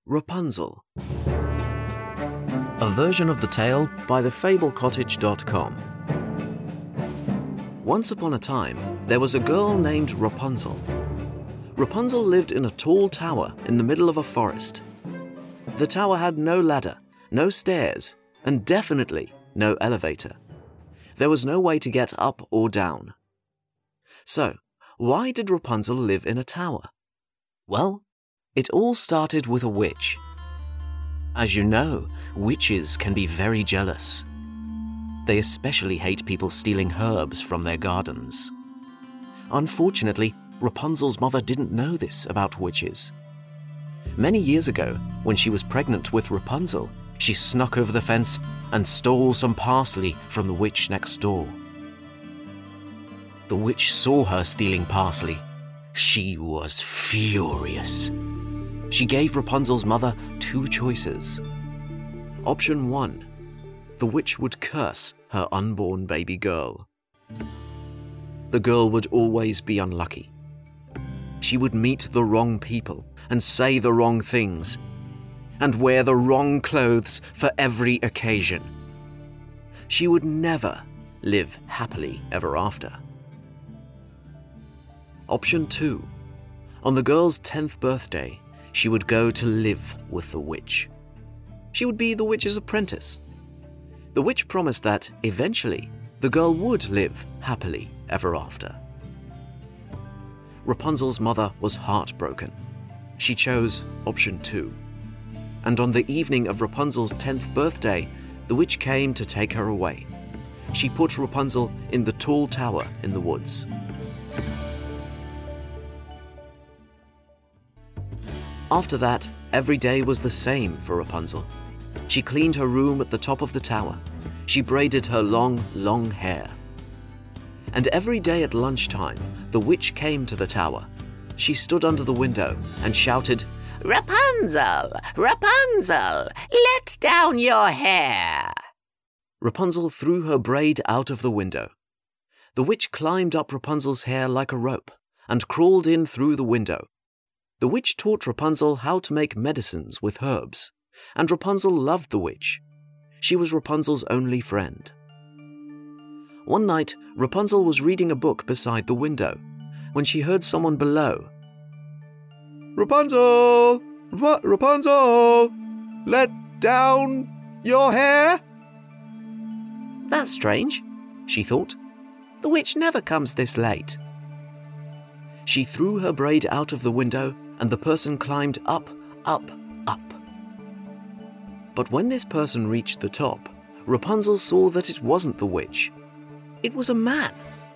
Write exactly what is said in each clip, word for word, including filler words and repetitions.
Rapunzel. A version of the tale by the fable cottage dot com. Once upon a time, there was a girl named Rapunzel. Rapunzel lived in a tall tower in the middle of a forest. The tower had no ladder, no stairs, and definitely no elevator. There was no way to get up or down. So, why did Rapunzel live in a tower? Well, it all started with a witch. As you know, witches can be very jealous. They especially hate people stealing herbs from their gardens. Unfortunately, Rapunzel's mother didn't know this about witches. Many years ago, when she was pregnant with Rapunzel, she snuck over the fence and stole some parsley from the witch next door. The witch saw her stealing parsley. She was furious. She gave Rapunzel's mother two choices. Option one, the witch would curse her unborn baby girl. The girl would always be unlucky. She would meet the wrong people and say the wrong things, and wear the wrong clothes for every occasion. She would never live happily ever after. Option two, on the girl's tenth birthday, she would go to live with the witch. She would be the witch's apprentice. The witch promised that, eventually, the girl would live happily ever after. Rapunzel's mother was heartbroken. She chose option two. And on the evening of Rapunzel's tenth birthday, the witch came to take her away. She put Rapunzel in the tall tower in the woods. After that, every day was the same for Rapunzel. She cleaned her room at the top of the tower. She braided her long, long hair. And every day at lunchtime, the witch came to the tower. She stood under the window and shouted, "Rapunzel! Rapunzel! Let down your hair!" Rapunzel threw her braid out of the window. The witch climbed up Rapunzel's hair like a rope and crawled in through the window. The witch taught Rapunzel how to make medicines with herbs, and Rapunzel loved the witch. She was Rapunzel's only friend. One night, Rapunzel was reading a book beside the window when she heard someone below. "Rapunzel! Rap- Rapunzel! Let down your hair!" "That's strange," she thought. "The witch never comes this late." She threw her braid out of the window, and the person climbed up, up, up. But when this person reached the top, Rapunzel saw that it wasn't the witch. It was a man.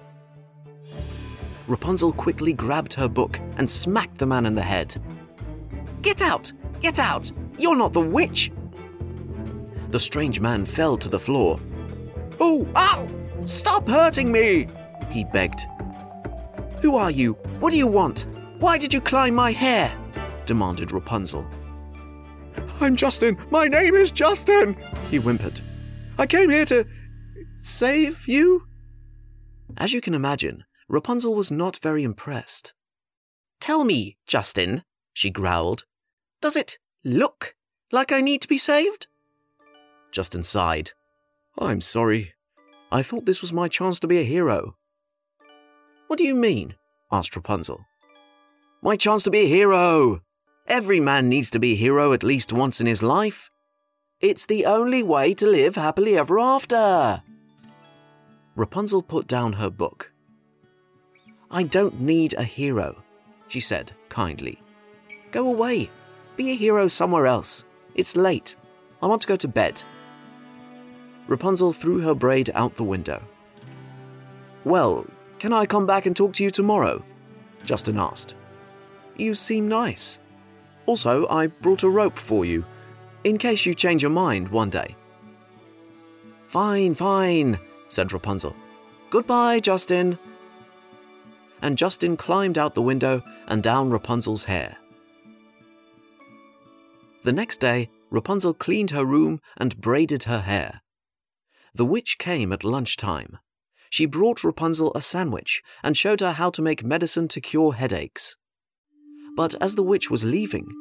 Rapunzel quickly grabbed her book and smacked the man in the head. "Get out! Get out! You're not the witch!" The strange man fell to the floor. "Oh, ow! Stop hurting me!" he begged. "Who are you? What do you want? Why did you climb my hair?" demanded Rapunzel. "I'm Justin. My name is Justin," he whimpered. "I came here to save you." As you can imagine, Rapunzel was not very impressed. "Tell me, Justin," she growled, "does it look like I need to be saved?" Justin sighed. "I'm sorry. I thought this was my chance to be a hero." "What do you mean?" asked Rapunzel. "My chance to be a hero! Every man needs to be a hero at least once in his life. It's the only way to live happily ever after." Rapunzel put down her book. "I don't need a hero," she said kindly. "Go away. Be a hero somewhere else. It's late. I want to go to bed." Rapunzel threw her braid out the window. "Well, can I come back and talk to you tomorrow?" Justin asked. "You seem nice. Also, I brought a rope for you, in case you change your mind one day." "Fine, fine," said Rapunzel. "Goodbye, Justin." And Justin climbed out the window and down Rapunzel's hair. The next day, Rapunzel cleaned her room and braided her hair. The witch came at lunchtime. She brought Rapunzel a sandwich and showed her how to make medicine to cure headaches. But as the witch was leaving,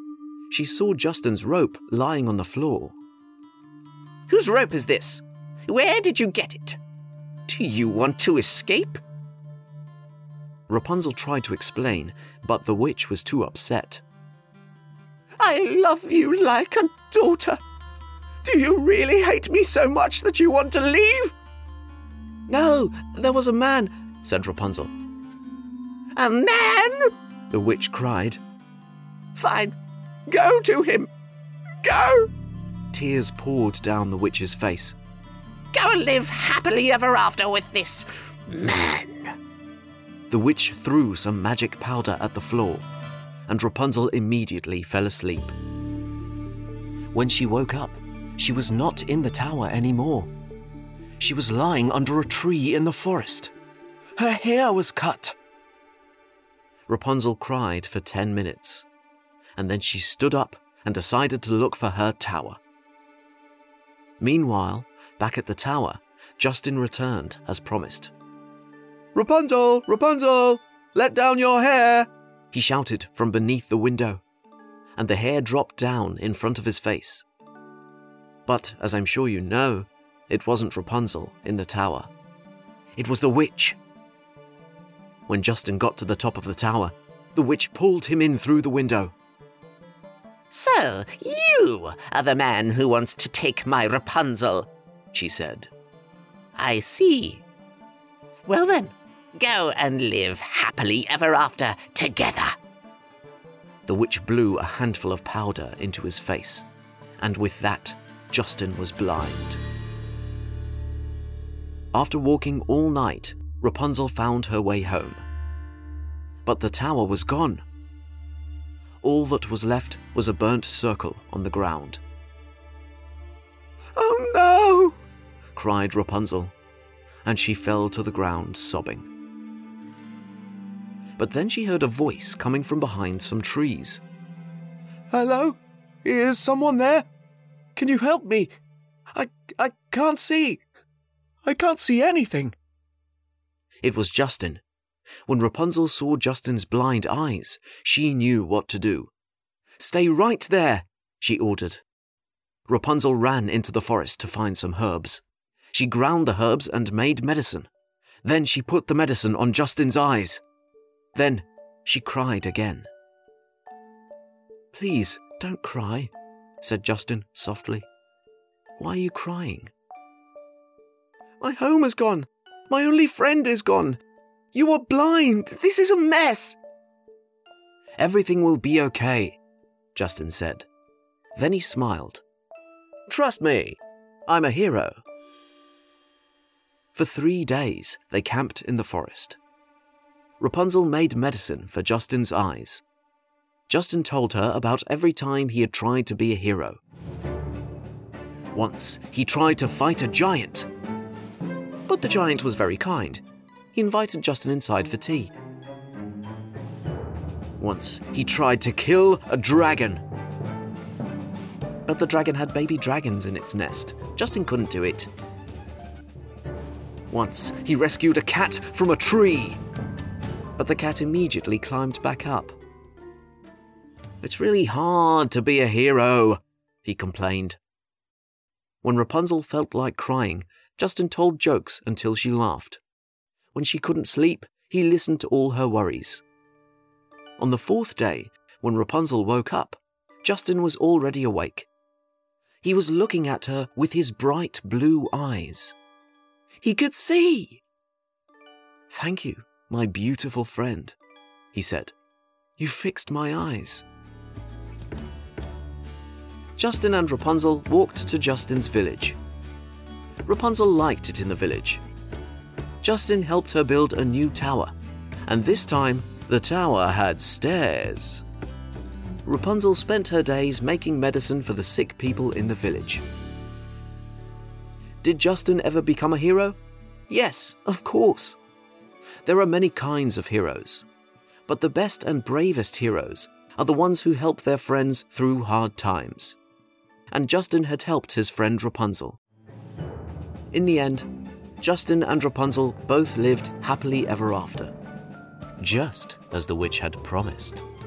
she saw Justin's rope lying on the floor. "Whose rope is this? Where did you get it? Do you want to escape?" Rapunzel tried to explain, but the witch was too upset. "I love you like a daughter. Do you really hate me so much that you want to leave?" "No, there was a man," said Rapunzel. "A man?" the witch cried. "Fine, go to him. Go!" Tears poured down the witch's face. "Go and live happily ever after with this man." The witch threw some magic powder at the floor, and Rapunzel immediately fell asleep. When she woke up, she was not in the tower anymore. She was lying under a tree in the forest. Her hair was cut. Rapunzel cried for ten minutes, and then she stood up and decided to look for her tower. Meanwhile, back at the tower, Justin returned as promised. "Rapunzel, Rapunzel, let down your hair!" he shouted from beneath the window, and the hair dropped down in front of his face. But, as I'm sure you know, it wasn't Rapunzel in the tower. It was the witch. When Justin got to the top of the tower, the witch pulled him in through the window. "So, you are the man who wants to take my Rapunzel," she said. "I see. Well then, go and live happily ever after together." The witch blew a handful of powder into his face, and with that, Justin was blind. After walking all night, Rapunzel found her way home. But the tower was gone. All that was left was a burnt circle on the ground. "Oh no!" cried Rapunzel, and she fell to the ground sobbing. But then she heard a voice coming from behind some trees. "Hello? Is someone there? Can you help me? I, I can't see. I can't see anything." It was Justin. When Rapunzel saw Justin's blind eyes, she knew what to do. "Stay right there," she ordered. Rapunzel ran into the forest to find some herbs. She ground the herbs and made medicine. Then she put the medicine on Justin's eyes. Then she cried again. "Please, don't cry," said Justin softly. "Why are you crying?" "My home is gone. My only friend is gone. You are blind. This is a mess." "Everything will be okay," Justin said. Then he smiled. "Trust me, I'm a hero." For three days, they camped in the forest. Rapunzel made medicine for Justin's eyes. Justin told her about every time he had tried to be a hero. Once, he tried to fight a giant. But the giant was very kind. He invited Justin inside for tea. Once, he tried to kill a dragon. But the dragon had baby dragons in its nest. Justin couldn't do it. Once, he rescued a cat from a tree. But the cat immediately climbed back up. "It's really hard to be a hero," he complained. When Rapunzel felt like crying, Justin told jokes until she laughed. When she couldn't sleep, he listened to all her worries. On the fourth day, when Rapunzel woke up, Justin was already awake. He was looking at her with his bright blue eyes. He could see. "Thank you, my beautiful friend," he said. "You fixed my eyes." Justin and Rapunzel walked to Justin's village. Rapunzel liked it in the village. Justin helped her build a new tower, and this time the tower had stairs. Rapunzel spent her days making medicine for the sick people in the village. Did Justin ever become a hero? Yes, of course. There are many kinds of heroes, but the best and bravest heroes are the ones who help their friends through hard times. And Justin had helped his friend Rapunzel. In the end, Justin and Rapunzel both lived happily ever after, just as the witch had promised.